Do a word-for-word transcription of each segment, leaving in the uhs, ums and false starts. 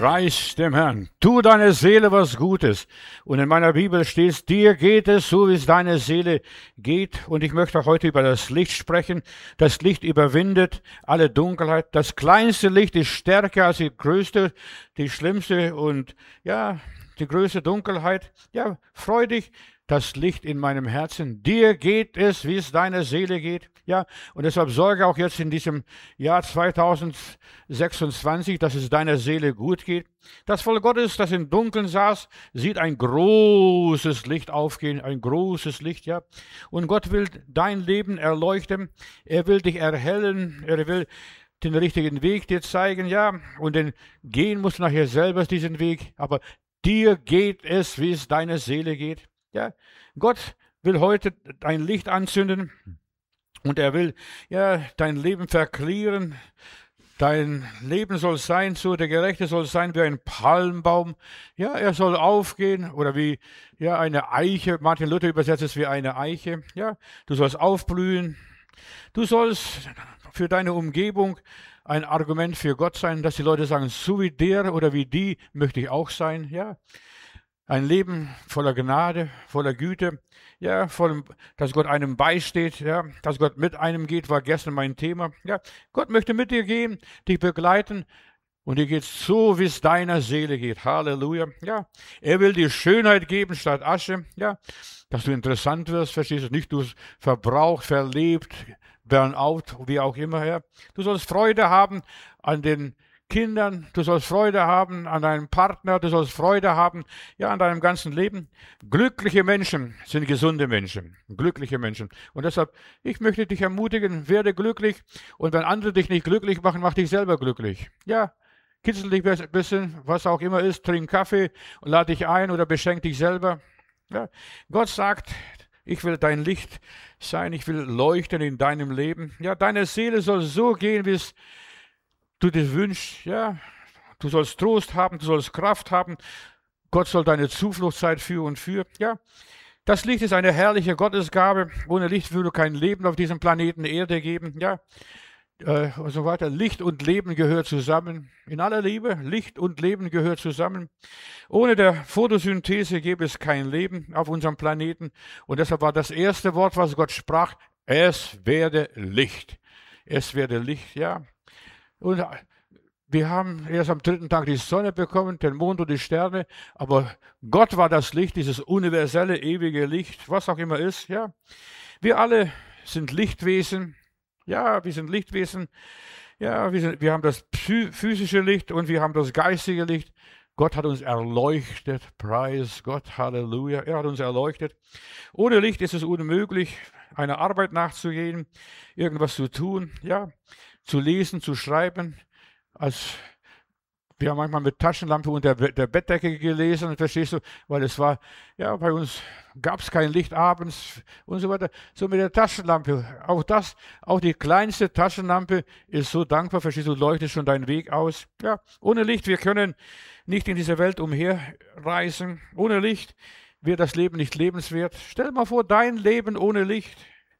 Preis dem Herrn. Tu deiner Seele was Gutes. Und in meiner Bibel steht, dir geht es so, wie es deiner Seele geht. Und ich möchte heute über das Licht sprechen. Das Licht überwindet alle Dunkelheit. Das kleinste Licht ist stärker als die größte, die schlimmste und ja, die größte Dunkelheit. Ja, freu dich. Das Licht in meinem Herzen. Dir geht es, wie es deiner Seele geht. Ja, und deshalb sorge auch jetzt in diesem Jahr zweitausendsechsundzwanzig, dass es deiner Seele gut geht. Das Volk Gottes, das im Dunkeln saß, sieht ein großes Licht aufgehen, ein großes Licht, ja. Und Gott will dein Leben erleuchten. Er will dich erhellen. Er will den richtigen Weg dir zeigen, ja. Und den gehen musst du nachher selber diesen Weg. Aber dir geht es, wie es deiner Seele geht. Ja, Gott will heute dein Licht anzünden und er will ja dein Leben verklären. Dein Leben soll sein, so der Gerechte soll sein wie ein Palmbaum. Ja, er soll aufgehen oder wie ja eine Eiche. Martin Luther übersetzt es wie eine Eiche. Ja, du sollst aufblühen. Du sollst für deine Umgebung ein Argument für Gott sein, dass die Leute sagen, so wie der oder wie die möchte ich auch sein. Ja. Ein Leben voller Gnade, voller Güte, ja, voll, dass Gott einem beisteht, ja, dass Gott mit einem geht, war gestern mein Thema. Ja, Gott möchte mit dir gehen, dich begleiten und dir geht so, wie es deiner Seele geht. Halleluja. Ja, er will dir Schönheit geben statt Asche, ja, dass du interessant wirst, verstehst du, nicht du verbraucht, verlebt, Burnout, wie auch immer, ja. Du sollst Freude haben an den Kindern, du sollst Freude haben an deinem Partner, du sollst Freude haben, ja, an deinem ganzen Leben. Glückliche Menschen sind gesunde Menschen, glückliche Menschen. Und deshalb, ich möchte dich ermutigen, werde glücklich und wenn andere dich nicht glücklich machen, mach dich selber glücklich. Ja, kitzel dich ein bisschen, was auch immer ist, trink Kaffee und lade dich ein oder beschenk dich selber. Ja, Gott sagt, ich will dein Licht sein, ich will leuchten in deinem Leben. Ja, deine Seele soll so gehen, wie es du dir wünschst, ja, du sollst Trost haben, du sollst Kraft haben, Gott soll deine Zuflucht sein für und für, ja. Das Licht ist eine herrliche Gottesgabe, ohne Licht würde kein Leben auf diesem Planeten Erde geben, ja, äh, und so weiter. Licht und Leben gehört zusammen, in aller Liebe, Licht und Leben gehört zusammen. Ohne der Photosynthese gäbe es kein Leben auf unserem Planeten und deshalb war das erste Wort, was Gott sprach, es werde Licht, es werde Licht, ja. Und wir haben erst am dritten Tag die Sonne bekommen, den Mond und die Sterne, aber Gott war das Licht, dieses universelle, ewige Licht, was auch immer ist, ja. Wir alle sind Lichtwesen, ja, wir sind Lichtwesen, ja, wir, sind, wir haben das physische Licht und wir haben das geistige Licht. Gott hat uns erleuchtet, preis Gott, Halleluja, er hat uns erleuchtet. Ohne Licht ist es unmöglich, einer Arbeit nachzugehen, irgendwas zu tun, ja. Zu lesen, zu schreiben, als wir haben manchmal mit Taschenlampe unter der Bettdecke gelesen, verstehst du, weil es war, ja, bei uns gab es kein Licht abends und so weiter, so mit der Taschenlampe, auch das, auch die kleinste Taschenlampe ist so dankbar, verstehst du, leuchtet schon deinen Weg aus, ja, ohne Licht, wir können nicht in dieser Welt umherreisen, ohne Licht wird das Leben nicht lebenswert. Stell dir mal vor, dein Leben ohne Licht,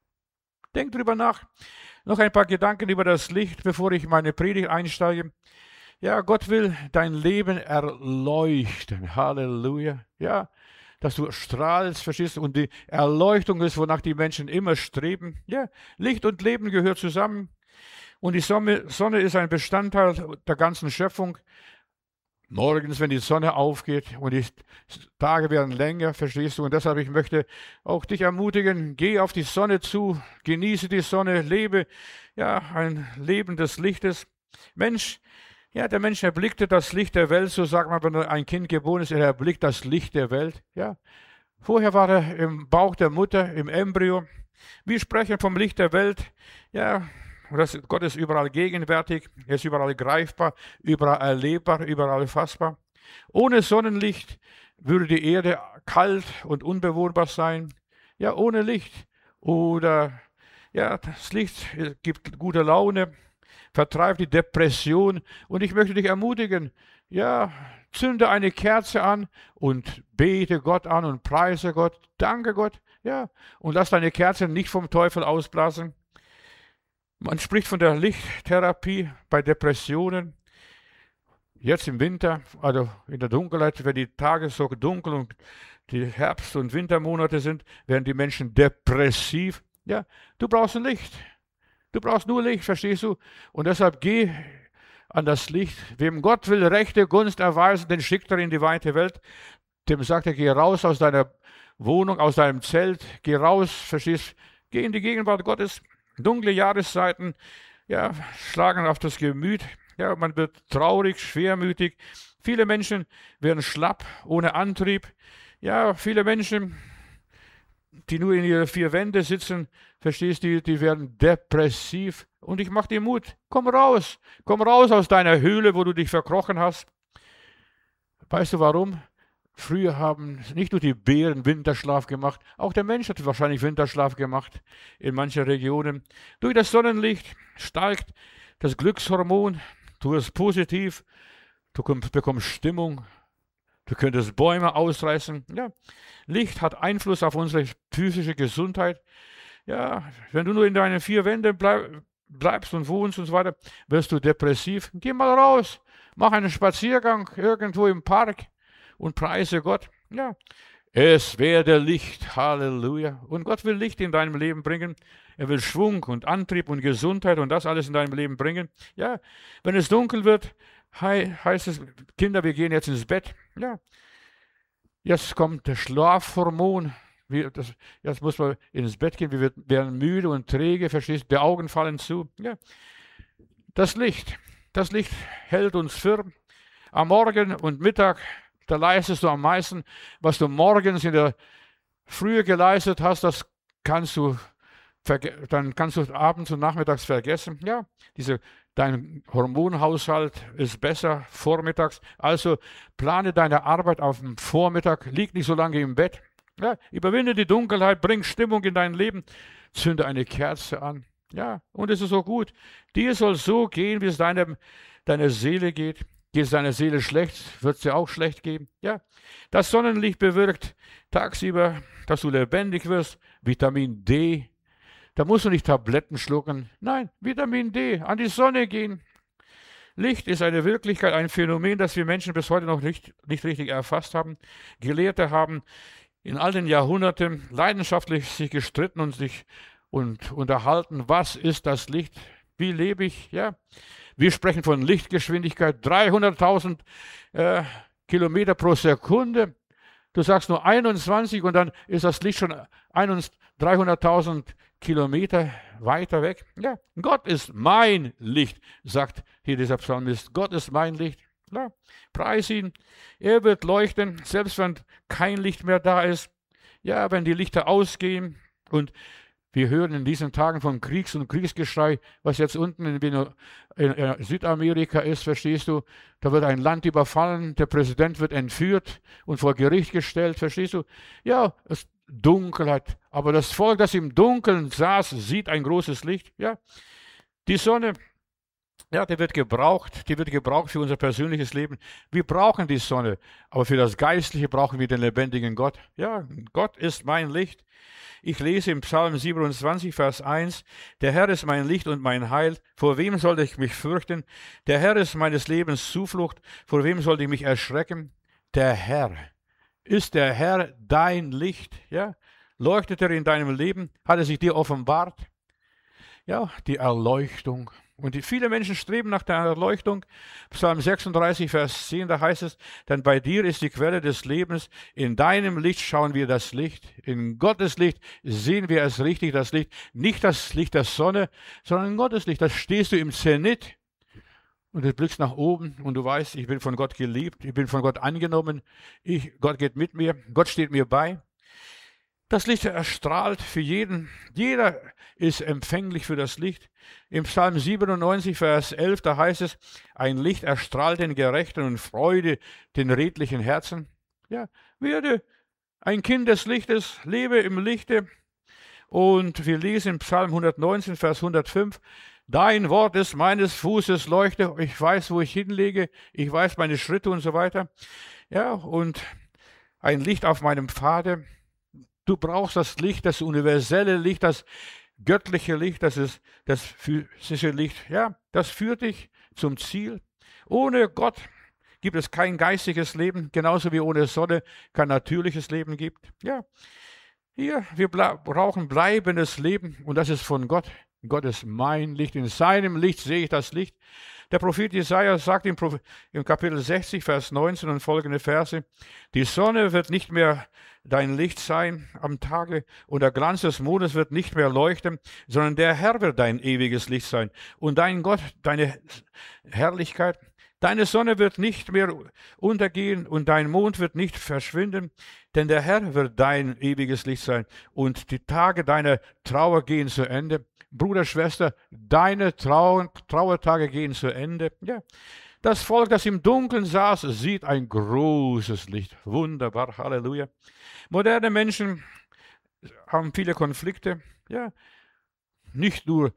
denk drüber nach. Noch ein paar Gedanken über das Licht, bevor ich meine Predigt einsteige. Ja, Gott will dein Leben erleuchten. Halleluja. Ja, dass du strahlst, verstehst du? Und die Erleuchtung ist, wonach die Menschen immer streben. Ja, Licht und Leben gehört zusammen. Und die Sonne, Sonne ist ein Bestandteil der ganzen Schöpfung. Morgens, wenn die Sonne aufgeht und die Tage werden länger, verstehst du? Und deshalb, ich möchte auch dich ermutigen, geh auf die Sonne zu, genieße die Sonne, lebe, ja, ein Leben des Lichtes. Mensch, ja, der Mensch erblickte das Licht der Welt, so sagt man, wenn ein Kind geboren ist, er erblickt das Licht der Welt, ja. Vorher war er im Bauch der Mutter, im Embryo. Wir sprechen vom Licht der Welt, ja. Und das, Gott ist überall gegenwärtig, er ist überall greifbar, überall erlebbar, überall fassbar. Ohne Sonnenlicht würde die Erde kalt und unbewohnbar sein. Ja, ohne Licht. Oder, ja, das Licht gibt gute Laune, vertreibt die Depression. Und ich möchte dich ermutigen, ja, zünde eine Kerze an und bete Gott an und preise Gott, danke Gott, ja. Und lass deine Kerze nicht vom Teufel ausblasen. Man spricht von der Lichttherapie bei Depressionen. jetzt im Winter, also in der Dunkelheit, wenn die Tage so dunkel und die Herbst- und Wintermonate sind, werden die Menschen depressiv. Ja, du brauchst ein Licht. Du brauchst nur Licht, verstehst du? Und deshalb geh an das Licht. Wem Gott will rechte Gunst erweisen, den schickt er in die weite Welt. Dem sagt er, geh raus aus deiner Wohnung, aus deinem Zelt, geh raus, verstehst? Geh in die Gegenwart Gottes. Dunkle Jahreszeiten, ja, schlagen auf das Gemüt. Ja, man wird traurig, schwermütig. Viele Menschen werden schlapp, ohne Antrieb. Ja, viele Menschen, die nur in ihre vier Wände sitzen, verstehst du, die werden depressiv. Und ich mache dir Mut, komm raus, komm raus aus deiner Höhle, wo du dich verkrochen hast. Weißt du warum? Früher haben nicht nur die Bären Winterschlaf gemacht, auch der Mensch hat wahrscheinlich Winterschlaf gemacht in manchen Regionen. Durch das Sonnenlicht steigt das Glückshormon, du wirst positiv, du bekommst Stimmung, du könntest Bäume ausreißen. Ja, Licht hat Einfluss auf unsere physische Gesundheit. Ja, wenn du nur in deinen vier Wänden bleib, bleibst und wohnst und so weiter, wirst du depressiv. Geh mal raus, mach einen Spaziergang irgendwo im Park und preise Gott. Ja, es werde Licht, Halleluja. Und Gott will Licht in deinem Leben bringen. Er will Schwung und Antrieb und Gesundheit und das alles in deinem Leben bringen. Ja, wenn es dunkel wird, he heißt es, Kinder, wir gehen jetzt ins Bett. Ja, jetzt kommt das Schlafhormon. Wir, das, jetzt muss man ins Bett gehen. Wir werden müde und träge, verstehst du? Die Augen fallen zu. Ja, das Licht, das Licht hält uns firm. Am Morgen und Mittag, da leistest du am meisten. Was du morgens in der Frühe geleistet hast, das kannst du, dann kannst du abends und nachmittags vergessen. Ja, diese, dein Hormonhaushalt ist besser vormittags. Also plane deine Arbeit auf dem Vormittag. Lieg nicht so lange im Bett. Ja, überwinde die Dunkelheit, bring Stimmung in dein Leben. Zünde eine Kerze an. Ja, und es ist so gut. Dir soll so gehen, wie es deiner deine Seele geht. Geht es deiner Seele schlecht, wird es dir auch schlecht geben. Ja, das Sonnenlicht bewirkt tagsüber, dass du lebendig wirst. Vitamin D. Da musst du nicht Tabletten schlucken. Nein, Vitamin D, an die Sonne gehen. Licht ist eine Wirklichkeit, ein Phänomen, das wir Menschen bis heute noch nicht, nicht richtig erfasst haben. Gelehrte haben in all den Jahrhunderten leidenschaftlich sich gestritten und sich und unterhalten. Was ist das Licht? Wie lebe ich? Ja. Wir sprechen von Lichtgeschwindigkeit, dreihunderttausend äh, Kilometer pro Sekunde. Du sagst nur einundzwanzig und dann ist das Licht schon dreihunderttausend Kilometer weiter weg. Ja, Gott ist mein Licht, sagt hier dieser Psalmist. Gott ist mein Licht. Ja, preis ihn. Er wird leuchten, selbst wenn kein Licht mehr da ist. Ja, wenn die Lichter ausgehen und wir hören in diesen Tagen von Kriegs- und Kriegsgeschrei, was jetzt unten in, in, in Südamerika ist, verstehst du? Da wird ein Land überfallen, der Präsident wird entführt und vor Gericht gestellt, verstehst du? Ja, es ist Dunkelheit. Aber das Volk, das im Dunkeln saß, sieht ein großes Licht. Ja, die Sonne, ja, die wird gebraucht, die wird gebraucht für unser persönliches Leben. Wir brauchen die Sonne, aber für das Geistliche brauchen wir den lebendigen Gott. Ja, Gott ist mein Licht. Ich lese im Psalm siebenundzwanzig, Vers eins, der Herr ist mein Licht und mein Heil, vor wem sollte ich mich fürchten? Der Herr ist meines Lebens Zuflucht, vor wem sollte ich mich erschrecken? Der Herr. Ist der Herr dein Licht? Ja? Leuchtet er in deinem Leben? Hat er sich dir offenbart? Ja, die Erleuchtung. Und die, viele Menschen streben nach der Erleuchtung. Psalm sechsunddreißig, Vers zehn, da heißt es, denn bei dir ist die Quelle des Lebens, in deinem Licht schauen wir das Licht, in Gottes Licht sehen wir es richtig, das Licht, nicht das Licht der Sonne, sondern Gottes Licht, da stehst du im Zenit und du blickst nach oben und du weißt, ich bin von Gott geliebt, ich bin von Gott angenommen, ich, Gott geht mit mir, Gott steht mir bei. Das Licht erstrahlt für jeden. Jeder ist empfänglich für das Licht. Im Psalm siebenundneunzig, Vers elf, da heißt es, ein Licht erstrahlt den Gerechten und Freude den redlichen Herzen. Ja, werde ein Kind des Lichtes, lebe im Lichte. Und wir lesen im Psalm hundertneunzehn, Vers hundertfünf, dein Wort ist meines Fußes Leuchte, ich weiß, wo ich hinlege, ich weiß meine Schritte und so weiter. Ja, und ein Licht auf meinem Pfade. Du brauchst das Licht, das universelle Licht, das göttliche Licht, das ist das physische Licht. Ja, das führt dich zum Ziel. Ohne Gott gibt es kein geistiges Leben, genauso wie ohne Sonne kein natürliches Leben gibt. Ja, hier, wir brauchen bleibendes Leben und das ist von Gott. Gott ist mein Licht, in seinem Licht sehe ich das Licht. Der Prophet Jesaja sagt im, im Kapitel sechzig, Vers neunzehn und folgende Verse, die Sonne wird nicht mehr dein Licht sein am Tage und der Glanz des Mondes wird nicht mehr leuchten, sondern der Herr wird dein ewiges Licht sein und dein Gott, deine Herrlichkeit. Deine Sonne wird nicht mehr untergehen und dein Mond wird nicht verschwinden, denn der Herr wird dein ewiges Licht sein und die Tage deiner Trauer gehen zu Ende. Bruder, Schwester, deine Trau Trauertage gehen zu Ende. Ja. Das Volk, das im Dunkeln saß, sieht ein großes Licht. Wunderbar, Halleluja. Moderne Menschen haben viele Konflikte. Ja. Nicht nur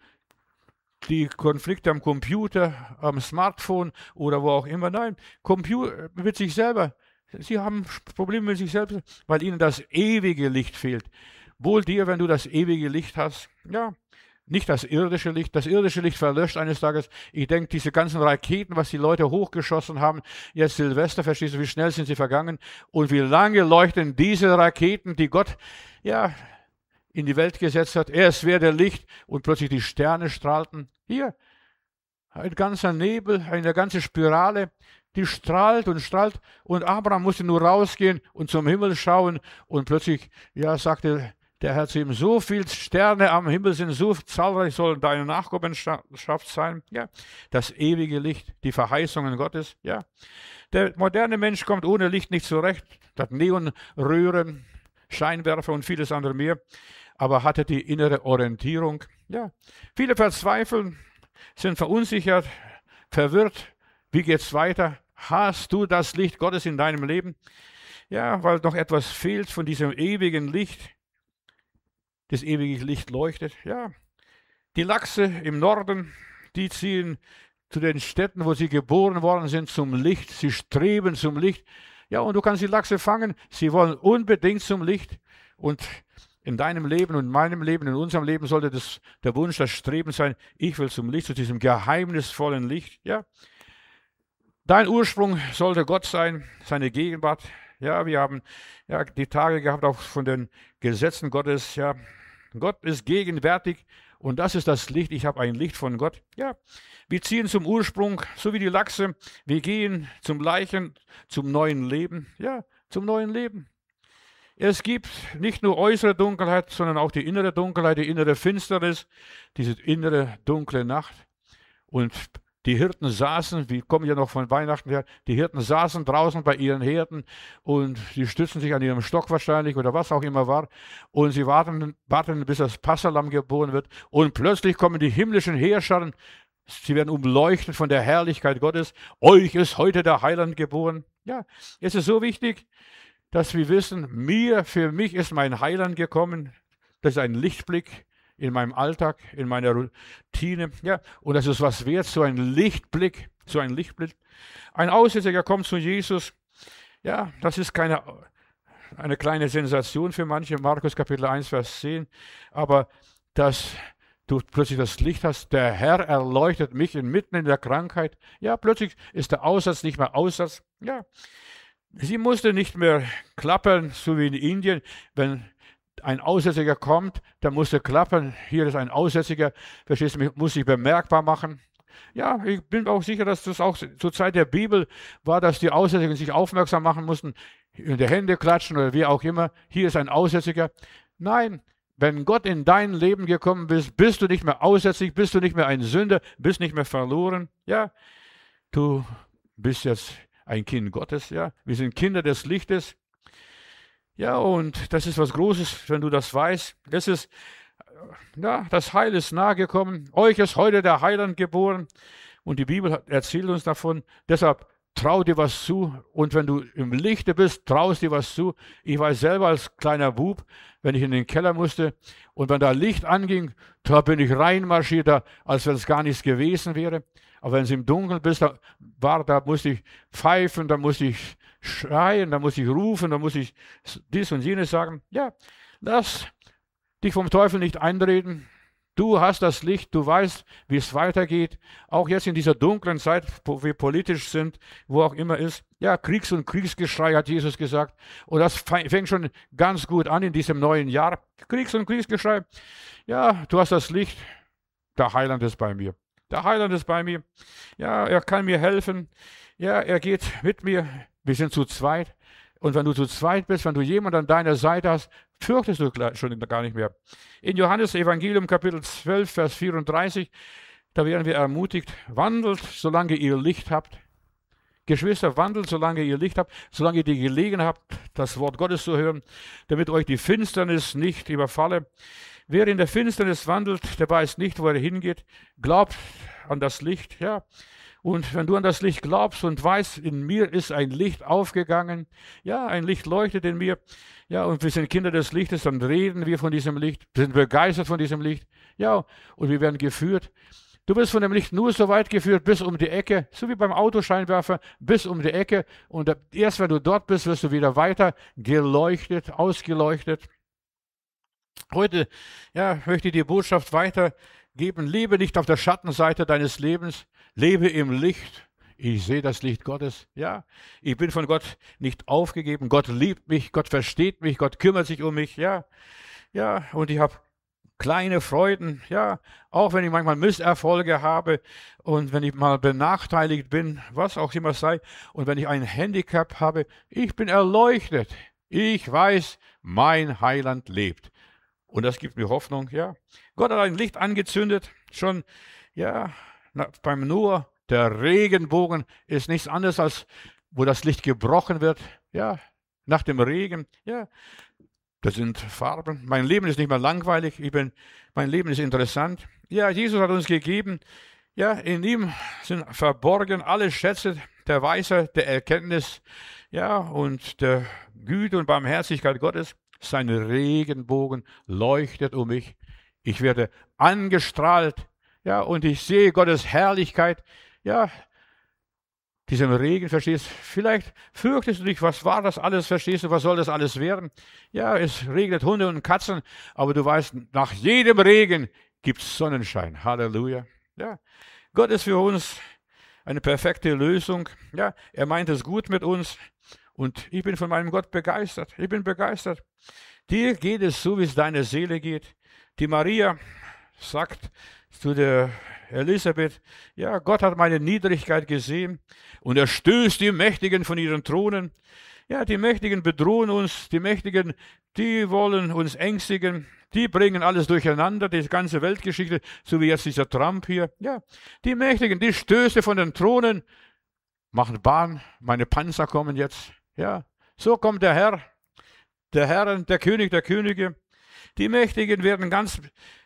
die Konflikte am Computer, am Smartphone oder wo auch immer. Nein, Computer mit sich selber. Sie haben Probleme mit sich selbst, weil ihnen das ewige Licht fehlt. Wohl dir, wenn du das ewige Licht hast. Ja, nicht das irdische Licht. Das irdische Licht verlöscht eines Tages. Ich denke, diese ganzen Raketen, was die Leute hochgeschossen haben, jetzt Silvester, verstehst du, wie schnell sind sie vergangen und wie lange leuchten diese Raketen, die Gott, ja, in die Welt gesetzt hat. Erst wäre Licht und plötzlich die Sterne strahlten. Hier, ein ganzer Nebel, eine ganze Spirale, die strahlt und strahlt. Und Abraham musste nur rausgehen und zum Himmel schauen. Und plötzlich, ja, sagte der Herr zu ihm, so viele Sterne am Himmel sind, so zahlreich sollen deine Nachkommenschaft sein. Ja, das ewige Licht, die Verheißungen Gottes. Ja, der moderne Mensch kommt ohne Licht nicht zurecht. Das Neonröhren, Scheinwerfer und vieles andere mehr. Aber hatte die innere Orientierung. Ja, viele verzweifeln, sind verunsichert, verwirrt. Wie geht's weiter? Hast du das Licht Gottes in deinem Leben? Ja, weil noch etwas fehlt von diesem ewigen Licht. Das ewige Licht leuchtet. Ja, die Lachse im Norden, die ziehen zu den Städten, wo sie geboren worden sind, zum Licht. Sie streben zum Licht. Ja, und du kannst die Lachse fangen. Sie wollen unbedingt zum Licht. Und in deinem Leben und in meinem Leben, in unserem Leben sollte das der Wunsch, das Streben sein, ich will zum Licht, zu diesem geheimnisvollen Licht. Ja. Dein Ursprung sollte Gott sein, seine Gegenwart. Ja, wir haben ja die Tage gehabt, auch von den Gesetzen Gottes. Ja, Gott ist gegenwärtig und das ist das Licht. Ich habe ein Licht von Gott. Ja, wir ziehen zum Ursprung, so wie die Lachse. Wir gehen zum Leichen, zum neuen Leben. Ja, zum neuen Leben. Es gibt nicht nur äußere Dunkelheit, sondern auch die innere Dunkelheit, die innere Finsternis, diese innere dunkle Nacht. Und die Hirten saßen, wir kommen ja noch von Weihnachten her, die Hirten saßen draußen bei ihren Herden und die stützen sich an ihrem Stock wahrscheinlich oder was auch immer war. Und sie warten, warten bis das Passahlamm geboren wird. Und plötzlich kommen die himmlischen Heerscharen, sie werden umleuchtet von der Herrlichkeit Gottes. Euch ist heute der Heiland geboren. Ja, es ist so wichtig, dass wir wissen, mir, für mich ist mein Heiland gekommen. Das ist ein Lichtblick in meinem Alltag, in meiner Routine. Ja, und das ist was wert, so ein Lichtblick, so ein Lichtblick. Ein Aussätziger kommt zu Jesus. Ja, das ist keine eine kleine Sensation für manche, Markus Kapitel eins, Vers zehn. Aber dass du plötzlich das Licht hast, der Herr erleuchtet mich inmitten in der Krankheit. Ja, plötzlich ist der Aussatz nicht mehr Aussatz. Ja, sie musste nicht mehr klappern, so wie in Indien. Wenn ein Aussätziger kommt, dann musste klappern. Hier ist ein Aussätziger, verstehst du, muss sich bemerkbar machen. Ja, ich bin auch sicher, dass das auch zur Zeit der Bibel war, dass die Aussätzigen sich aufmerksam machen mussten, in die Hände klatschen oder wie auch immer. Hier ist ein Aussätziger. Nein, wenn Gott in dein Leben gekommen ist, bist du nicht mehr aussätzig, bist du nicht mehr ein Sünder, bist nicht mehr verloren. Ja, du bist jetzt ein Kind Gottes, ja. Wir sind Kinder des Lichtes. Ja, und das ist was Großes, wenn du das weißt. Das ist, ja, das Heil ist nahe gekommen. Euch ist heute der Heiland geboren. Und die Bibel erzählt uns davon. Deshalb trau dir was zu. Und wenn du im Lichte bist, traust dir was zu. Ich weiß selber als kleiner Bub, wenn ich in den Keller musste und wenn da Licht anging, da bin ich reinmarschiert, da, als wenn es gar nichts gewesen wäre. Aber wenn es im Dunkeln bist, da, war, da musste ich pfeifen, da musste ich schreien, da musste ich rufen, da musste ich dies und jenes sagen. Ja, lass dich vom Teufel nicht einreden. Du hast das Licht, du weißt, wie es weitergeht. Auch jetzt in dieser dunklen Zeit, wo wir politisch sind, wo auch immer ist. Ja, Kriegs- und Kriegsgeschrei hat Jesus gesagt. Und das fängt schon ganz gut an in diesem neuen Jahr. Kriegs- und Kriegsgeschrei. Ja, du hast das Licht. Der Heiland ist bei mir. Der Heiland ist bei mir. Ja, er kann mir helfen. Ja, er geht mit mir. Wir sind zu zweit. Und wenn du zu zweit bist, wenn du jemanden an deiner Seite hast, fürchtest du schon gar nicht mehr. In Johannes Evangelium Kapitel zwölf, Vers vierunddreißig, da werden wir ermutigt, wandelt, solange ihr Licht habt. Geschwister, wandelt, solange ihr Licht habt, solange ihr die Gelegenheit habt, das Wort Gottes zu hören, damit euch die Finsternis nicht überfalle. Wer in der Finsternis wandelt, der weiß nicht, wo er hingeht. Glaubt an das Licht, ja. Und wenn du an das Licht glaubst und weißt, in mir ist ein Licht aufgegangen, ja, ein Licht leuchtet in mir, ja, und wir sind Kinder des Lichtes, dann reden wir von diesem Licht, sind begeistert von diesem Licht, ja, und wir werden geführt. Du wirst von dem Licht nur so weit geführt, bis um die Ecke, so wie beim Autoscheinwerfer, bis um die Ecke. Und erst wenn du dort bist, wirst du wieder weiter geleuchtet, ausgeleuchtet. Heute, ja, möchte ich die Botschaft weitergeben. Lebe nicht auf der Schattenseite deines Lebens, lebe im Licht. Ich sehe das Licht Gottes, ja. Ich bin von Gott nicht aufgegeben. Gott liebt mich, Gott versteht mich, Gott kümmert sich um mich, ja. Ja, und ich habe kleine Freuden, ja, auch wenn ich manchmal Misserfolge habe und wenn ich mal benachteiligt bin, was auch immer sei, und wenn ich ein Handicap habe, ich bin erleuchtet. Ich weiß, mein Heiland lebt. Und das gibt mir Hoffnung, ja. Gott hat ein Licht angezündet, schon, ja, na, beim Noah. Der Regenbogen ist nichts anderes, als wo das Licht gebrochen wird, ja, nach dem Regen, ja. Das sind Farben. Mein Leben ist nicht mehr langweilig, ich bin, mein Leben ist interessant. Ja, Jesus hat uns gegeben, ja, in ihm sind verborgen alle Schätze der Weisheit, der Erkenntnis, ja, und der Güte und Barmherzigkeit Gottes. Sein Regenbogen leuchtet um mich. Ich werde angestrahlt, ja, und ich sehe Gottes Herrlichkeit, ja, diesem Regen, verstehst du? Vielleicht fürchtest du dich, was war das alles, verstehst du, was soll das alles werden? Ja, es regnet Hunde und Katzen, aber du weißt, nach jedem Regen gibt es Sonnenschein. Halleluja. Ja, Gott ist für uns eine perfekte Lösung. Ja, er meint es gut mit uns und ich bin von meinem Gott begeistert. Ich bin begeistert. Dir geht es so, wie es deiner Seele geht. Die Maria sagt zu der Elisabeth, ja, Gott hat meine Niedrigkeit gesehen und er stößt die Mächtigen von ihren Thronen. Ja, die Mächtigen bedrohen uns, die Mächtigen, die wollen uns ängstigen, die bringen alles durcheinander, die ganze Weltgeschichte, so wie jetzt dieser Trump hier. Ja, die Mächtigen, die Stöße von den Thronen machen Bahn, meine Panzer kommen jetzt. Ja, so kommt der Herr, der Herr, der König der Könige. Die Mächtigen werden ganz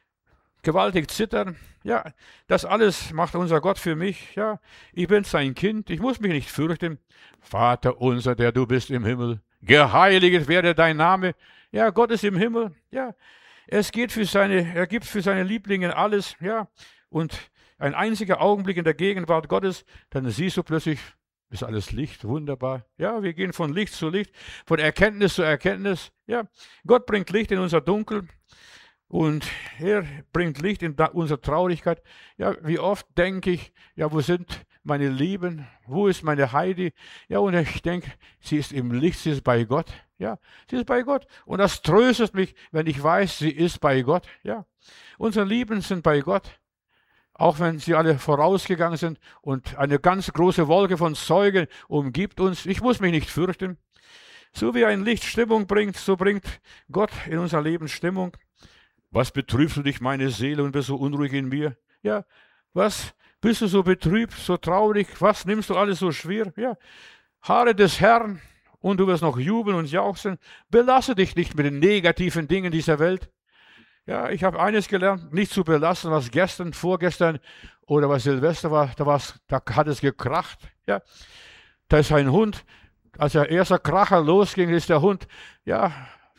gewaltig zittern. Ja, das alles macht unser Gott für mich. Ja, ich bin sein Kind. Ich muss mich nicht fürchten. Vater unser, der du bist im Himmel, geheiligt werde dein Name. Ja, Gott ist im Himmel. Ja, es geht für seine, er gibt für seine Lieblinge alles. Ja, und ein einziger Augenblick in der Gegenwart Gottes, dann siehst du plötzlich, ist alles Licht, wunderbar. Ja, wir gehen von Licht zu Licht, von Erkenntnis zu Erkenntnis. Ja, Gott bringt Licht in unser Dunkel. Und er bringt Licht in unsere Traurigkeit. Ja, wie oft denke ich, ja, wo sind meine Lieben? Wo ist meine Heidi? Ja, und ich denke, sie ist im Licht, sie ist bei Gott. Ja, sie ist bei Gott. Und das tröstet mich, wenn ich weiß, sie ist bei Gott. Ja, unsere Lieben sind bei Gott. Auch wenn sie alle vorausgegangen sind und eine ganz große Wolke von Zeugen umgibt uns. Ich muss mich nicht fürchten. So wie ein Licht Stimmung bringt, so bringt Gott in unser Leben Stimmung. Was betrübst du dich, meine Seele, und bist so unruhig in mir? Ja, was? Bist du so betrübt, so traurig? Was nimmst du alles so schwer? Ja, Harre des Herrn und du wirst noch jubeln und jauchzen. Belasse dich nicht mit den negativen Dingen dieser Welt. Ja, ich habe eines gelernt, nicht zu belassen, was gestern, vorgestern oder was Silvester war, da, war's, da hat es gekracht. Ja, da ist ein Hund, als der erste Kracher losging, ist der Hund, ja,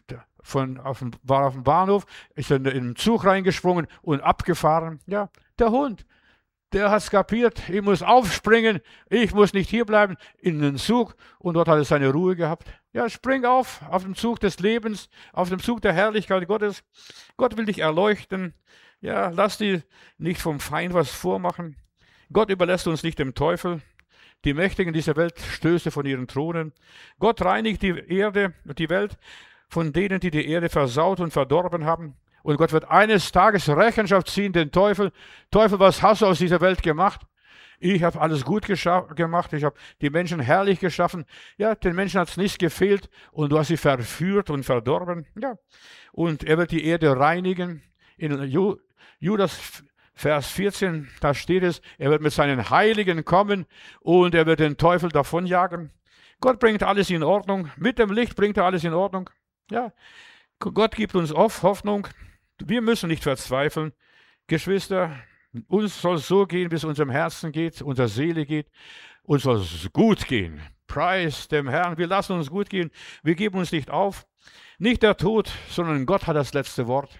Von, auf dem, war auf dem Bahnhof, ist in, in den Zug reingesprungen und abgefahren. Ja, der Hund, der hat es kapiert, ich muss aufspringen, ich muss nicht hierbleiben, in den Zug, und dort hat er seine Ruhe gehabt. Ja, spring auf, auf dem Zug des Lebens, auf dem Zug der Herrlichkeit Gottes. Gott will dich erleuchten. Ja, lass dir nicht vom Feind was vormachen. Gott überlässt uns nicht dem Teufel. Die Mächtigen dieser Welt stöße von ihren Thronen. Gott reinigt die Erde und die Welt von denen, die die Erde versaut und verdorben haben. Und Gott wird eines Tages Rechenschaft ziehen, den Teufel. Teufel, was hast du aus dieser Welt gemacht? Ich habe alles gut gemacht, ich habe die Menschen herrlich geschaffen. Ja, den Menschen hat es nichts gefehlt und du hast sie verführt und verdorben. Ja, und er wird die Erde reinigen. In Ju Judas Vers vierzehn, da steht es, er wird mit seinen Heiligen kommen und er wird den Teufel davonjagen. Gott bringt alles in Ordnung. Mit dem Licht bringt er alles in Ordnung. Ja, Gott gibt uns oft Hoffnung. Wir müssen nicht verzweifeln. Geschwister, uns soll es so gehen, wie es unserem Herzen geht, unserer Seele geht. Uns soll es gut gehen. Preis dem Herrn. Wir lassen uns gut gehen. Wir geben uns nicht auf. Nicht der Tod, sondern Gott hat das letzte Wort.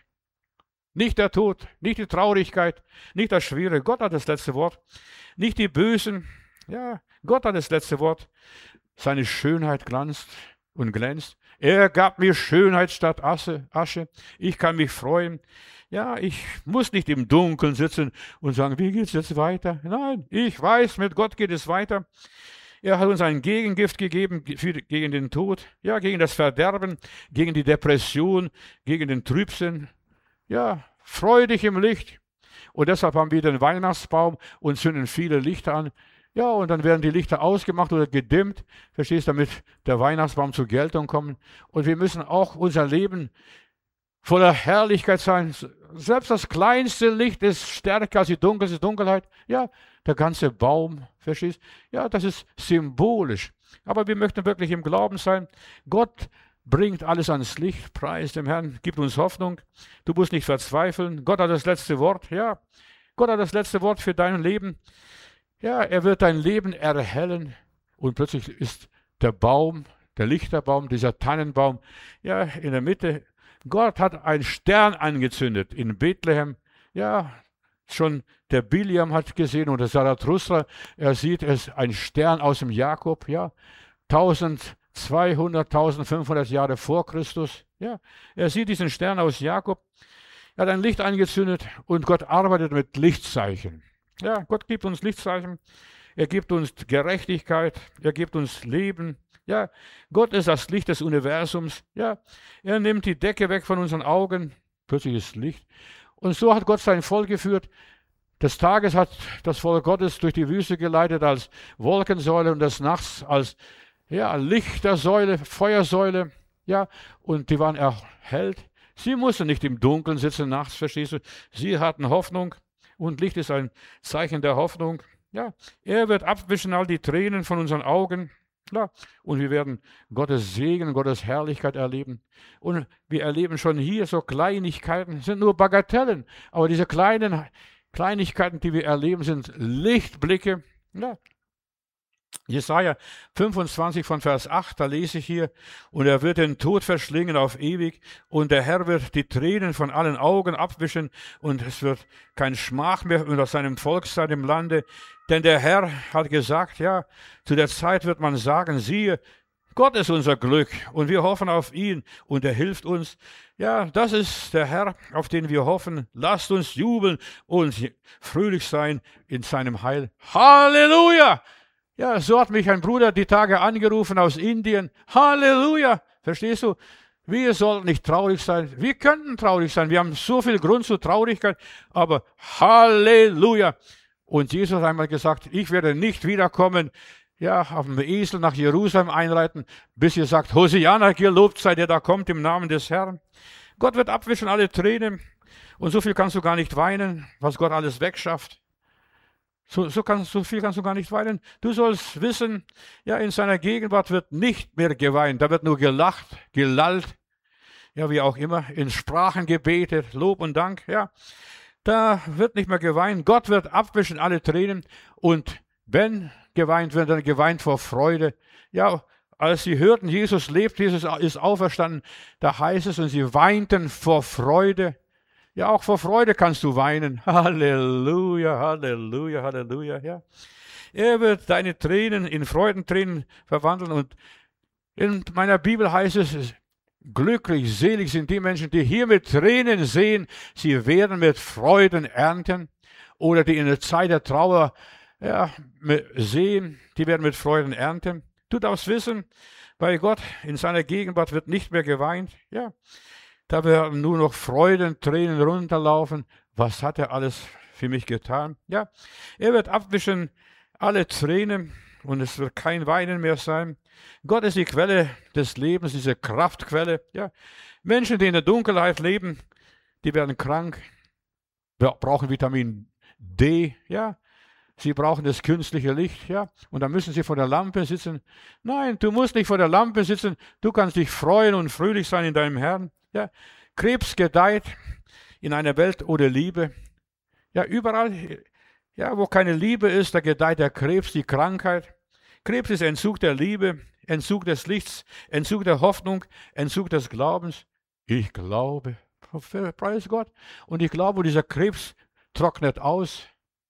Nicht der Tod, nicht die Traurigkeit, nicht das Schwere. Gott hat das letzte Wort. Nicht die Bösen. Ja, Gott hat das letzte Wort. Seine Schönheit glanzt und glänzt. Er gab mir Schönheit statt Asche. Asche. Ich kann mich freuen. Ja, ich muss nicht im Dunkeln sitzen und sagen, wie geht es jetzt weiter? Nein, ich weiß, mit Gott geht es weiter. Er hat uns ein Gegengift gegeben für, gegen den Tod, ja, gegen das Verderben, gegen die Depression, gegen den Trübsinn. Ja, freu dich im Licht. Und deshalb haben wir den Weihnachtsbaum und zünden viele Lichter an. Ja, und dann werden die Lichter ausgemacht oder gedimmt, verstehst du, damit der Weihnachtsbaum zur Geltung kommt. Und wir müssen auch unser Leben voller Herrlichkeit sein. Selbst das kleinste Licht ist stärker als die dunkelste Dunkelheit. Ja, der ganze Baum, verstehst du? Ja, das ist symbolisch. Aber wir möchten wirklich im Glauben sein. Gott bringt alles ans Licht, preis dem Herrn, gibt uns Hoffnung. Du musst nicht verzweifeln. Gott hat das letzte Wort. Ja, Gott hat das letzte Wort für dein Leben. Ja, er wird dein Leben erhellen. Und plötzlich ist der Baum, der Lichterbaum, dieser Tannenbaum, ja, in der Mitte. Gott hat einen Stern angezündet in Bethlehem. Ja, schon der Biliam hat gesehen und der Zarathustra, er sieht es, ein Stern aus dem Jakob, ja, zwölfhundert, eintausendfünfhundert Jahre vor Christus. Ja, er sieht diesen Stern aus Jakob. Er hat ein Licht angezündet und Gott arbeitet mit Lichtzeichen. Ja, Gott gibt uns Lichtzeichen. Er gibt uns Gerechtigkeit. Er gibt uns Leben. Ja, Gott ist das Licht des Universums. Ja, er nimmt die Decke weg von unseren Augen. Plötzlich ist Licht. Und so hat Gott sein Volk geführt. Des Tages hat das Volk Gottes durch die Wüste geleitet als Wolkensäule und des Nachts als ja, Lichtersäule, Feuersäule. Ja, und die waren erhellt. Sie mussten nicht im Dunkeln sitzen nachts, verstehst du? Sie hatten Hoffnung. Und Licht ist ein Zeichen der Hoffnung. Ja, er wird abwischen all die Tränen von unseren Augen. Klar. Und wir werden Gottes Segen, Gottes Herrlichkeit erleben. Und wir erleben schon hier so Kleinigkeiten, sind nur Bagatellen. Aber diese kleinen Kleinigkeiten, die wir erleben, sind Lichtblicke. Ja. Jesaja fünfundzwanzig von Vers acht, da lese ich hier, und er wird den Tod verschlingen auf ewig, und der Herr wird die Tränen von allen Augen abwischen, und es wird kein Schmach mehr unter seinem Volk sein im Lande, denn der Herr hat gesagt, ja, zu der Zeit wird man sagen, siehe, Gott ist unser Glück, und wir hoffen auf ihn, und er hilft uns. Ja, das ist der Herr, auf den wir hoffen. Lasst uns jubeln und fröhlich sein in seinem Heil. Halleluja! Ja, so hat mich ein Bruder die Tage angerufen aus Indien. Halleluja! Verstehst du? Wir sollten nicht traurig sein. Wir könnten traurig sein. Wir haben so viel Grund zur Traurigkeit. Aber Halleluja! Und Jesus hat einmal gesagt, ich werde nicht wiederkommen, ja, auf dem Esel nach Jerusalem einreiten, bis ihr sagt, Hosianna, gelobt sei der da kommt im Namen des Herrn. Gott wird abwischen alle Tränen. Und so viel kannst du gar nicht weinen, was Gott alles wegschafft. So, so, kannst, so viel kannst du gar nicht weinen. Du sollst wissen, ja, in seiner Gegenwart wird nicht mehr geweint. Da wird nur gelacht, gelallt, ja, wie auch immer, in Sprachen gebetet, Lob und Dank, ja. Da wird nicht mehr geweint. Gott wird abwischen alle Tränen. Und wenn geweint wird, dann geweint vor Freude. Ja, als sie hörten, Jesus lebt, Jesus ist auferstanden, da heißt es, und sie weinten vor Freude. Ja, auch vor Freude kannst du weinen. Halleluja, Halleluja, Halleluja, ja. Er wird deine Tränen in Freudentränen verwandeln. Und in meiner Bibel heißt es, Glücklich, selig sind die Menschen, die hier mit Tränen sehen, sie werden mit Freuden ernten. Oder die in der Zeit der Trauer ja, sehen, die werden mit Freuden ernten. Du darfst wissen, bei Gott in seiner Gegenwart wird nicht mehr geweint. Ja, da werden nur noch Freuden, Tränen runterlaufen. Was hat er alles für mich getan? Ja, er wird abwischen alle Tränen und es wird kein Weinen mehr sein. Gott ist die Quelle des Lebens, diese Kraftquelle. Ja, Menschen, die in der Dunkelheit leben, die werden krank, wir brauchen Vitamin D. Ja, sie brauchen das künstliche Licht. Ja, und dann müssen sie vor der Lampe sitzen. Nein, du musst nicht vor der Lampe sitzen. Du kannst dich freuen und fröhlich sein in deinem Herrn. Ja, Krebs gedeiht in einer Welt ohne Liebe. Ja, überall, ja, wo keine Liebe ist, da gedeiht der Krebs, die Krankheit. Krebs ist Entzug der Liebe, Entzug des Lichts, Entzug der Hoffnung, Entzug des Glaubens. Ich glaube, preis Gott. Und ich glaube, dieser Krebs trocknet aus.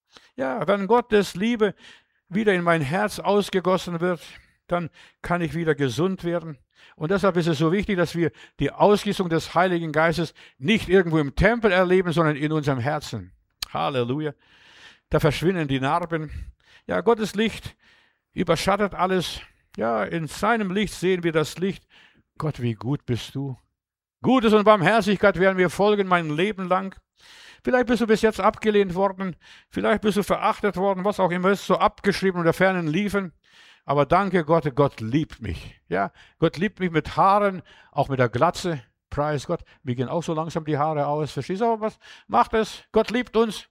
Ja, wenn Gottes Liebe wieder in mein Herz ausgegossen wird, dann kann ich wieder gesund werden. Und deshalb ist es so wichtig, dass wir die Ausgießung des Heiligen Geistes nicht irgendwo im Tempel erleben, sondern in unserem Herzen. Halleluja. Da verschwinden die Narben. Ja, Gottes Licht überschattet alles. Ja, in seinem Licht sehen wir das Licht. Gott, wie gut bist du. Gutes und Barmherzigkeit werden mir folgen mein Leben lang. Vielleicht bist du bis jetzt abgelehnt worden. Vielleicht bist du verachtet worden, was auch immer ist, so abgeschrieben unter fernen Liefen. Aber danke Gott, Gott liebt mich. Ja, Gott liebt mich mit Haaren, auch mit der Glatze. Preis Gott. Mir gehen auch so langsam die Haare aus. Verstehst du aber was? Macht es. Gott liebt uns.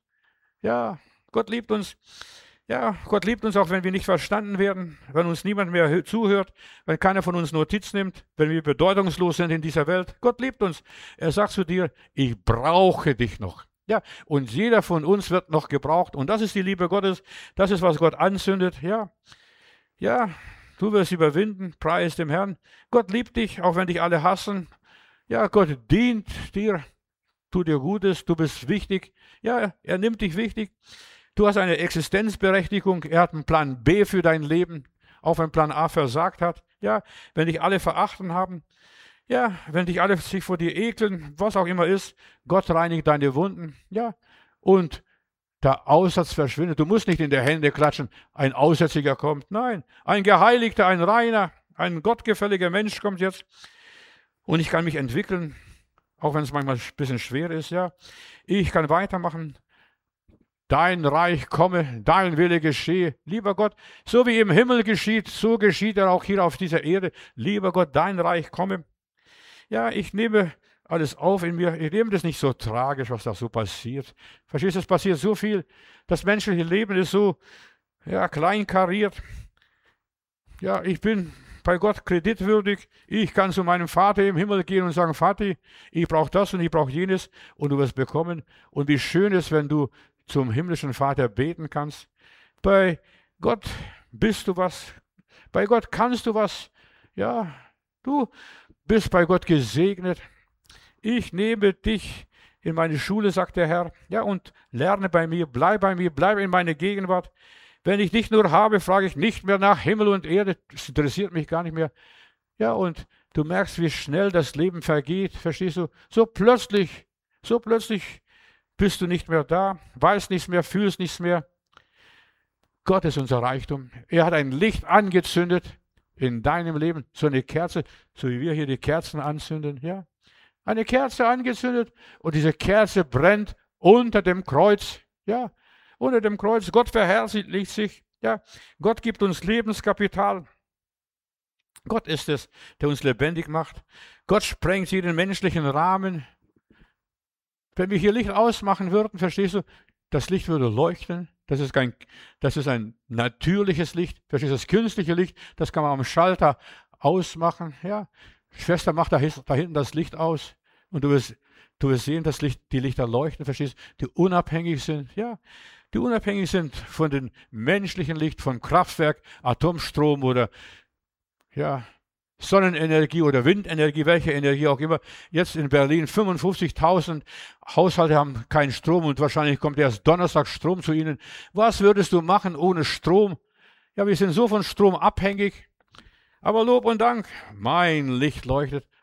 Ja, Gott liebt uns. Ja, Gott liebt uns auch, wenn wir nicht verstanden werden, wenn uns niemand mehr zuhört, wenn keiner von uns Notiz nimmt, wenn wir bedeutungslos sind in dieser Welt. Gott liebt uns. Er sagt zu dir, ich brauche dich noch. Ja, und jeder von uns wird noch gebraucht. Und das ist die Liebe Gottes. Das ist, was Gott anzündet. Ja, ja, du wirst überwinden. Preis dem Herrn. Gott liebt dich, auch wenn dich alle hassen. Ja, Gott dient dir. Tu dir Gutes. Du bist wichtig. Ja, er nimmt dich wichtig. Du hast eine Existenzberechtigung. Er hat einen Plan B für dein Leben, auch wenn Plan A versagt hat. Ja, wenn dich alle verachten haben. Ja, wenn dich alle sich vor dir ekeln, was auch immer ist, Gott reinigt deine Wunden. Ja, und der Aussatz verschwindet. Du musst nicht in die Hände klatschen, ein Aussätziger kommt. Nein, ein Geheiligter, ein Reiner, ein gottgefälliger Mensch kommt jetzt. Und ich kann mich entwickeln, auch wenn es manchmal ein bisschen schwer ist. Ja, ich kann weitermachen. Dein Reich komme, dein Wille geschehe. Lieber Gott, so wie im Himmel geschieht, so geschieht er auch hier auf dieser Erde. Lieber Gott, dein Reich komme. Ja, ich nehme alles auf in mir. Ich nehme das nicht so tragisch, was da so passiert. Verstehst du, es passiert so viel. Das menschliche Leben ist so ja, kleinkariert. Ja, ich bin bei Gott kreditwürdig. Ich kann zu meinem Vater im Himmel gehen und sagen, Vati, ich brauche das und ich brauche jenes und du wirst bekommen. Und wie schön ist, wenn du zum himmlischen Vater beten kannst. Bei Gott bist du was. Bei Gott kannst du was. Ja, du bist bei Gott gesegnet. Ich nehme dich in meine Schule, sagt der Herr. Ja, und lerne bei mir, bleib bei mir, bleib in meiner Gegenwart. Wenn ich dich nur habe, frage ich nicht mehr nach Himmel und Erde. Das interessiert mich gar nicht mehr. Ja, und du merkst, wie schnell das Leben vergeht. Verstehst du? So plötzlich, so plötzlich bist du nicht mehr da, weißt nichts mehr, fühlst nichts mehr. Gott ist unser Reichtum. Er hat ein Licht angezündet in deinem Leben. So eine Kerze, so wie wir hier die Kerzen anzünden. Ja, eine Kerze angezündet und diese Kerze brennt unter dem Kreuz. Ja, unter dem Kreuz. Gott verherrlicht sich. Ja, Gott gibt uns Lebenskapital. Gott ist es, der uns lebendig macht. Gott sprengt jeden menschlichen Rahmen. Wenn wir hier Licht ausmachen würden, verstehst du, das Licht würde leuchten. Das ist, kein, das ist ein natürliches Licht. Verstehst du, das künstliche Licht, das kann man am Schalter ausmachen. Ja, Schwester macht da, da hinten das Licht aus und du wirst, du wirst sehen, dass Licht, die Lichter leuchten, verstehst du, die unabhängig sind. Ja, die unabhängig sind von dem menschlichen Licht, von Kraftwerk, Atomstrom oder ja, Sonnenenergie oder Windenergie, welche Energie auch immer. Jetzt in Berlin fünfundfünfzigtausend Haushalte haben keinen Strom und wahrscheinlich kommt erst Donnerstag Strom zu ihnen. Was würdest du machen ohne Strom? Ja, wir sind so von Strom abhängig. Aber Lob und Dank, mein Licht leuchtet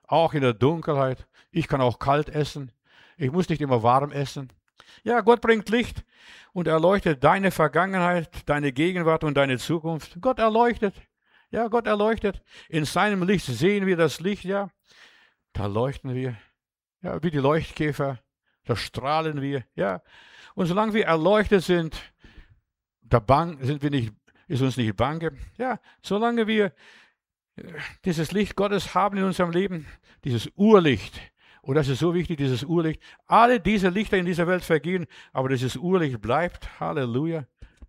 auch in der Dunkelheit. Ich kann auch kalt essen. Ich muss nicht immer warm essen. Ja, Gott bringt Licht und erleuchtet deine Vergangenheit, deine Gegenwart und deine Zukunft. Gott erleuchtet. Ja, Gott erleuchtet. In seinem Licht sehen wir das Licht, ja. Da leuchten wir. Ja, wie die Leuchtkäfer. Da strahlen wir, ja. Und solange wir erleuchtet sind, da bang, sind wir nicht, ist uns nicht bange. Ja, solange wir dieses Licht Gottes haben in unserem Leben, dieses Urlicht. Und das ist so wichtig, dieses Urlicht. Alle diese Lichter in dieser Welt vergehen, aber dieses Urlicht bleibt. Halleluja.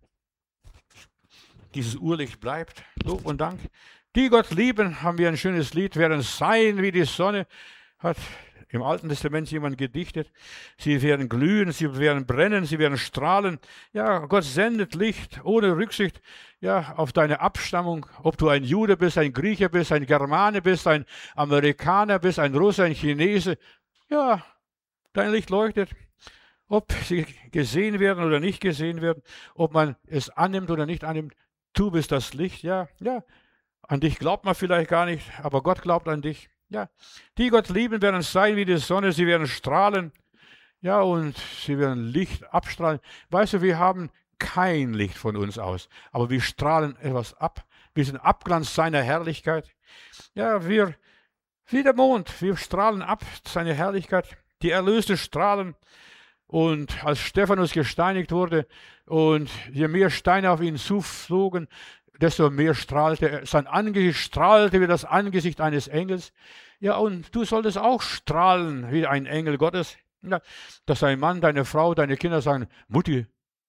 Dieses Urlicht bleibt. Lob und Dank. Die Gott lieben, haben wir ein schönes Lied, werden sein wie die Sonne, hat im Alten Testament jemand gedichtet. Sie werden glühen, sie werden brennen, sie werden strahlen. Ja, Gott sendet Licht ohne Rücksicht, ja, auf deine Abstammung. Ob du ein Jude bist, ein Grieche bist, ein Germane bist, ein Amerikaner bist, ein Russe, ein Chinese. Ja, dein Licht leuchtet. Ob sie gesehen werden oder nicht gesehen werden, ob man es annimmt oder nicht annimmt, du bist das Licht. Ja, ja. An dich glaubt man vielleicht gar nicht, aber Gott glaubt an dich. Ja, die Gott lieben, werden sein wie die Sonne, sie werden strahlen, ja, und sie werden Licht abstrahlen. Weißt du, wir haben kein Licht von uns aus, aber wir strahlen etwas ab. Wir sind Abglanz seiner Herrlichkeit. Ja, wir, wie der Mond, wir strahlen ab seine Herrlichkeit. Die Erlöste strahlen. Und als Stephanus gesteinigt wurde und je mehr Steine auf ihn zuflogen, desto mehr strahlte er. Sein Angesicht strahlte wie das Angesicht eines Engels. Ja, und du solltest auch strahlen wie ein Engel Gottes. Ja, dass dein Mann, deine Frau, deine Kinder sagen, Mutti,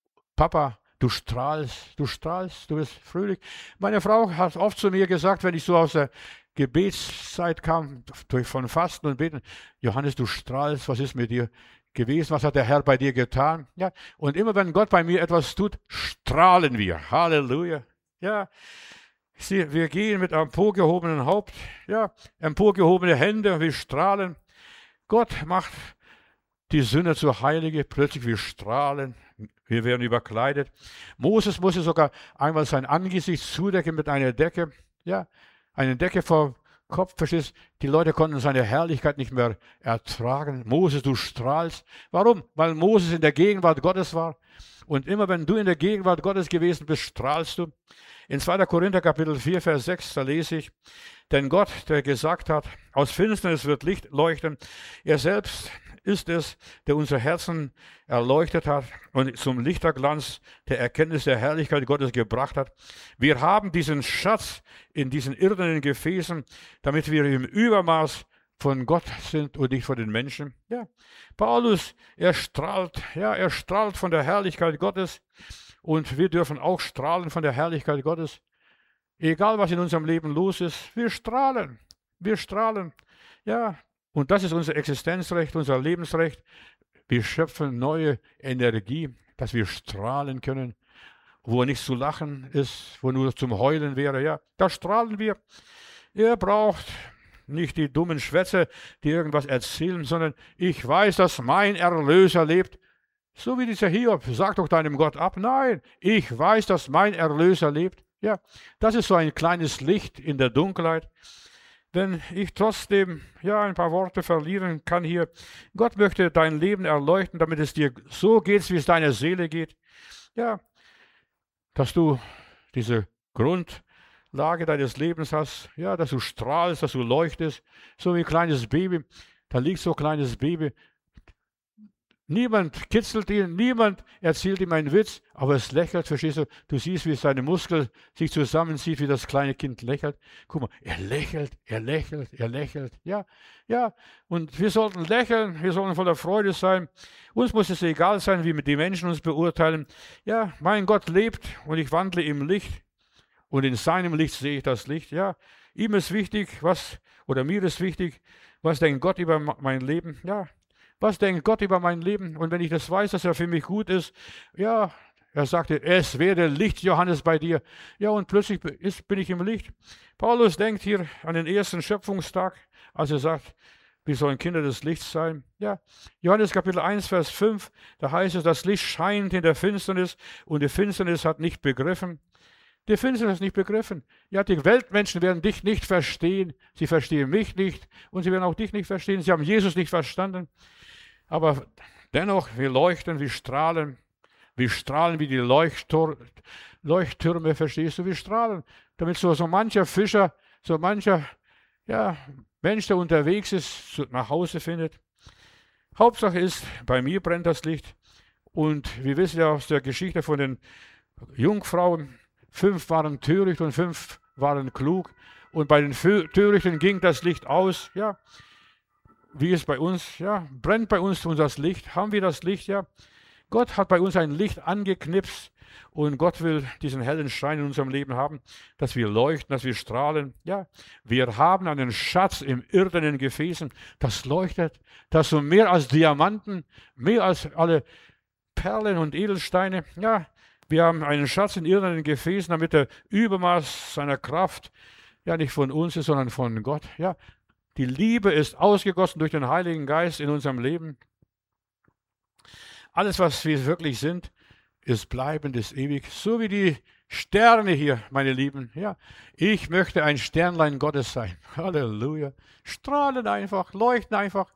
Papa, du strahlst, du strahlst, du bist fröhlich. Meine Frau hat oft zu mir gesagt, wenn ich so aus der Gebetszeit kam, durch von Fasten und Beten, Johannes, du strahlst, was ist mit dir gewesen, was hat der Herr bei dir getan? Ja, und immer wenn Gott bei mir etwas tut, strahlen wir. Halleluja. Ja, sie, wir gehen mit emporgehobenem Haupt, ja, emporgehobene Hände, wir strahlen. Gott macht die Sünder zu Heilige, plötzlich wir strahlen, wir werden überkleidet. Moses musste sogar einmal sein Angesicht zudecken mit einer Decke, ja, eine Decke vor Kopf, verstehst? Die Leute konnten seine Herrlichkeit nicht mehr ertragen. Moses, du strahlst. Warum? Weil Moses in der Gegenwart Gottes war. Und immer wenn du in der Gegenwart Gottes gewesen bist, strahlst du. In zweiter Korinther Kapitel vier, Vers sechs, da lese ich, denn Gott, der gesagt hat, aus Finsternis wird Licht leuchten, er selbst ist es, der unsere Herzen erleuchtet hat und zum Lichterglanz der Erkenntnis der Herrlichkeit Gottes gebracht hat. Wir haben diesen Schatz in diesen irdenen Gefäßen, damit wir im Übermaß von Gott sind und nicht von den Menschen. Ja, Paulus, er strahlt, ja, er strahlt von der Herrlichkeit Gottes und wir dürfen auch strahlen von der Herrlichkeit Gottes. Egal, was in unserem Leben los ist, wir strahlen, wir strahlen, ja, und das ist unser Existenzrecht, unser Lebensrecht. Wir schöpfen neue Energie, dass wir strahlen können, wo nicht zu lachen ist, wo nur zum Heulen wäre, ja, da strahlen wir. Ihr braucht nicht die dummen Schwätze, die irgendwas erzählen, sondern ich weiß, dass mein Erlöser lebt. So wie dieser Hiob, sag doch deinem Gott ab. Nein, ich weiß, dass mein Erlöser lebt. Ja, das ist so ein kleines Licht in der Dunkelheit. Wenn ich trotzdem ja ein paar Worte verlieren kann hier, Gott möchte dein Leben erleuchten, damit es dir so geht, wie es deiner Seele geht. Ja, dass du diese Grundlage deines Lebens hast, ja, dass du strahlst, dass du leuchtest, so wie ein kleines Baby. Da liegt so ein kleines Baby. Niemand kitzelt ihn, niemand erzählt ihm einen Witz, aber es lächelt, verstehst du? Du siehst, wie seine Muskel sich zusammenzieht, wie das kleine Kind lächelt. Guck mal, er lächelt, er lächelt, er lächelt. Ja, ja, und wir sollten lächeln, wir sollen voller Freude sein. Uns muss es egal sein, wie die Menschen uns beurteilen. Ja, mein Gott lebt und ich wandle im Licht und in seinem Licht sehe ich das Licht. Ja, ihm ist wichtig, was, oder mir ist wichtig, was denkt Gott über mein Leben? Ja, was denkt Gott über mein Leben? Und wenn ich das weiß, dass er für mich gut ist, ja, er sagte, es werde Licht, Johannes, bei dir. Ja, und plötzlich ist, bin ich im Licht. Paulus denkt hier an den ersten Schöpfungstag, als er sagt, wir sollen Kinder des Lichts sein. Ja, Johannes Kapitel eins, Vers fünf, da heißt es, das Licht scheint in der Finsternis und die Finsternis hat nicht begriffen. Die Finsternis nicht begriffen. Ja, die Weltmenschen werden dich nicht verstehen. Sie verstehen mich nicht und sie werden auch dich nicht verstehen. Sie haben Jesus nicht verstanden. Aber dennoch, wir leuchten, wir strahlen. Wir strahlen wie die Leuchttur Leuchttürme, verstehst du? Wir strahlen, damit so, so mancher Fischer, so mancher ja, Mensch, der unterwegs ist, nach Hause findet. Hauptsache ist, bei mir brennt das Licht. Und wir wissen ja aus der Geschichte von den Jungfrauen, fünf waren töricht und fünf waren klug. Und bei den Törichten ging das Licht aus. Ja, wie ist bei uns? Ja, brennt bei uns das Licht? Haben wir das Licht? Ja, Gott hat bei uns ein Licht angeknipst. Und Gott will diesen hellen Schein in unserem Leben haben, dass wir leuchten, dass wir strahlen. Ja, wir haben einen Schatz im irdenen Gefäßen, das leuchtet, das so mehr als Diamanten, mehr als alle Perlen und Edelsteine. Ja, wir haben einen Schatz in irdenen Gefäßen, damit der Übermaß seiner Kraft ja nicht von uns ist, sondern von Gott. Ja, die Liebe ist ausgegossen durch den Heiligen Geist in unserem Leben. Alles, was wir wirklich sind, ist bleibend, ist ewig, so wie die Sterne hier, meine Lieben. Ja, ich möchte ein Sternlein Gottes sein. Halleluja. Strahlen einfach, leuchten einfach.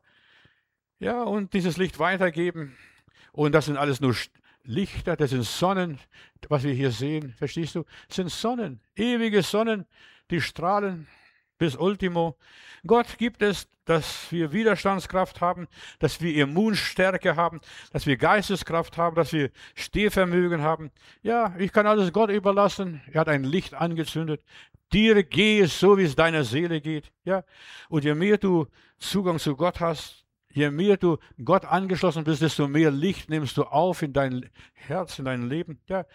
Ja, und dieses Licht weitergeben. Und das sind alles nur Lichter, das sind Sonnen, was wir hier sehen. Verstehst du? Das sind Sonnen, ewige Sonnen, die strahlen bis Ultimo. Gott gibt es, dass wir Widerstandskraft haben, dass wir Immunstärke haben, dass wir Geisteskraft haben, dass wir Stehvermögen haben. Ja, ich kann alles Gott überlassen. Er hat ein Licht angezündet. Dir gehe es so, wie es deiner Seele geht. Ja, und je mehr du Zugang zu Gott hast, je mehr du Gott angeschlossen bist, desto mehr Licht nimmst du auf in dein Herz, in dein Leben. Ja,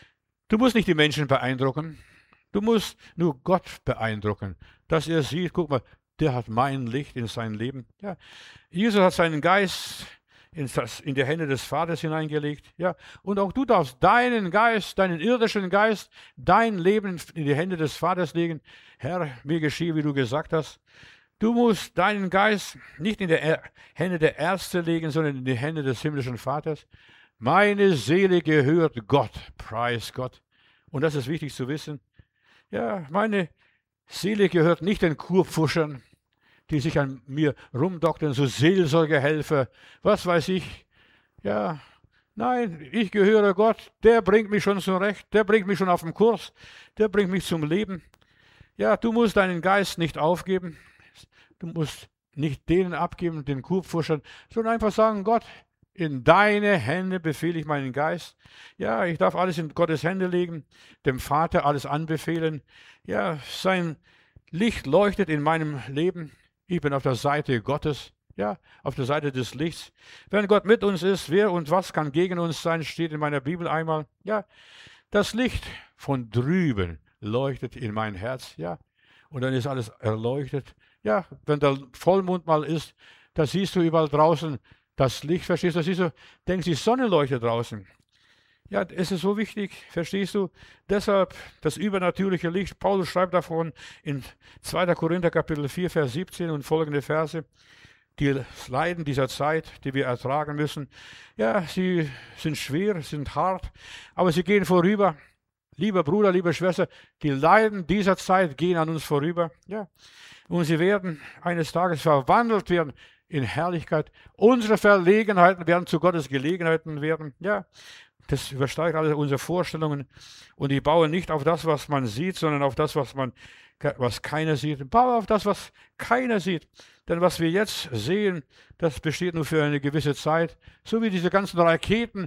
du musst nicht die Menschen beeindrucken. Du musst nur Gott beeindrucken, dass er sieht, guck mal, der hat mein Licht in sein Leben. Ja. Jesus hat seinen Geist in, das, in die Hände des Vaters hineingelegt. Ja. Und auch du darfst deinen Geist, deinen irdischen Geist, dein Leben in die Hände des Vaters legen. Herr, mir geschehe, wie du gesagt hast. Du musst deinen Geist nicht in die Hände der Ärzte legen, sondern in die Hände des himmlischen Vaters. Meine Seele gehört Gott, preis Gott. Und das ist wichtig zu wissen. Ja, meine Seele gehört nicht den Kurpfuschern, die sich an mir rumdoktern, so Seelsorgehelfer, was weiß ich. Ja, nein, ich gehöre Gott, der bringt mich schon zurecht, der bringt mich schon auf den Kurs, der bringt mich zum Leben. Ja, du musst deinen Geist nicht aufgeben, du musst nicht denen abgeben, den Kurpfuschern, sondern einfach sagen, Gott, in deine Hände befehle ich meinen Geist. Ja, ich darf alles in Gottes Hände legen, dem Vater alles anbefehlen. Ja, sein Licht leuchtet in meinem Leben. Ich bin auf der Seite Gottes, ja, auf der Seite des Lichts. Wenn Gott mit uns ist, wer und was kann gegen uns sein, steht in meiner Bibel einmal. Ja, das Licht von drüben leuchtet in mein Herz, ja, und dann ist alles erleuchtet. Ja, wenn der Vollmond mal ist, da siehst du überall draußen das Licht, verstehst du, da siehst du, denkst die Sonne leuchtet draußen. Ja, es ist so wichtig, verstehst du? Deshalb das übernatürliche Licht. Paulus schreibt davon in zweiter Korinther Kapitel vier, Vers siebzehn und folgende Verse. Die Leiden dieser Zeit, die wir ertragen müssen, ja, sie sind schwer, sind hart, aber sie gehen vorüber. Lieber Bruder, liebe Schwester, die Leiden dieser Zeit gehen an uns vorüber. Ja, und sie werden eines Tages verwandelt werden in Herrlichkeit. Unsere Verlegenheiten werden zu Gottes Gelegenheiten werden. Ja, das übersteigt alle unsere Vorstellungen. Und die bauen nicht auf das, was man sieht, sondern auf das, was man, was keiner sieht. Baue auf das, was keiner sieht. Denn was wir jetzt sehen, das besteht nur für eine gewisse Zeit. So wie diese ganzen Raketen.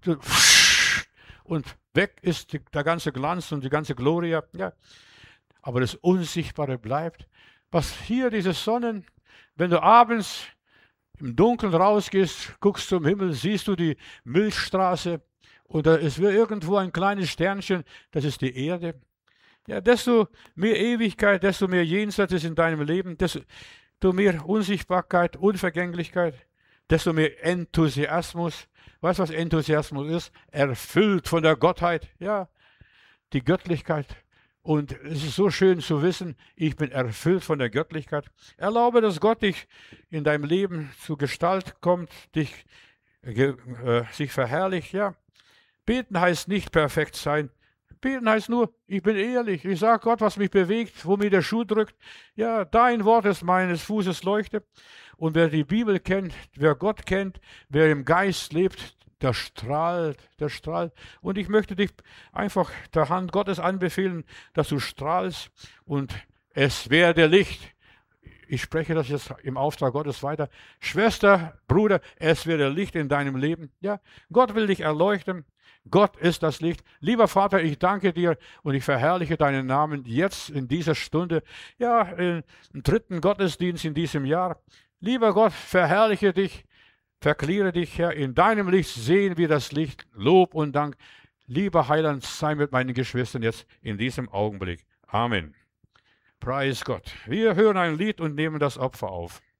Und weg ist die, der ganze Glanz und die ganze Gloria. Ja. Aber das Unsichtbare bleibt. Was hier, diese Sonnen, wenn du abends im Dunkeln rausgehst, guckst zum Himmel, siehst du die Milchstraße und da ist irgendwo ein kleines Sternchen, das ist die Erde. Ja, desto mehr Ewigkeit, desto mehr Jenseits ist in deinem Leben, desto mehr Unsichtbarkeit, Unvergänglichkeit, desto mehr Enthusiasmus. Weißt du, was Enthusiasmus ist? Erfüllt von der Gottheit, ja, die Göttlichkeit. Und es ist so schön zu wissen, ich bin erfüllt von der Göttlichkeit. Erlaube, dass Gott dich in deinem Leben zur Gestalt kommt, dich, äh, sich verherrlicht. Ja. Beten heißt nicht perfekt sein. Beten heißt nur, ich bin ehrlich. Ich sage Gott, was mich bewegt, wo mir der Schuh drückt. Ja, dein Wort ist meines Fußes Leuchte. Und wer die Bibel kennt, wer Gott kennt, wer im Geist lebt, der strahlt, der strahlt. Und ich möchte dich einfach der Hand Gottes anbefehlen, dass du strahlst und es werde Licht. Ich spreche das jetzt im Auftrag Gottes weiter. Schwester, Bruder, es werde Licht in deinem Leben. Ja, Gott will dich erleuchten. Gott ist das Licht. Lieber Vater, ich danke dir und ich verherrliche deinen Namen jetzt in dieser Stunde. Ja, im dritten Gottesdienst in diesem Jahr. Lieber Gott, verherrliche dich, verkläre dich, Herr. In deinem Licht sehen wir das Licht. Lob und Dank. Lieber Heiland, sei mit meinen Geschwistern jetzt in diesem Augenblick. Amen. Preis Gott. Wir hören ein Lied und nehmen das Opfer auf.